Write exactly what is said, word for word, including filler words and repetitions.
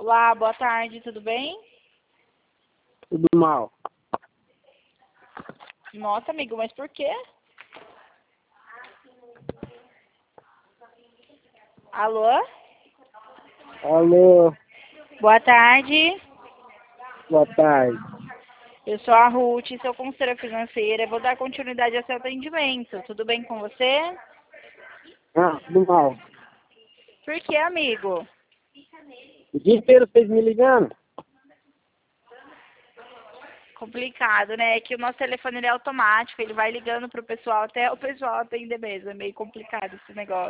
Olá, boa tarde, tudo bem? Tudo mal. Nossa, amigo, mas por quê? Alô? Alô, Boa tarde. boa tarde. Eu sou a Ruth, sou consultora financeira. Vou dar continuidade ao seu atendimento. Tudo bem com você? Ah, tudo mal. Por quê, amigo? O dia inteiro vocês me ligando? Complicado, né? É que o nosso telefone ele é automático, ele vai ligando pro pessoal até o pessoal atender mesmo. É meio complicado esse negócio.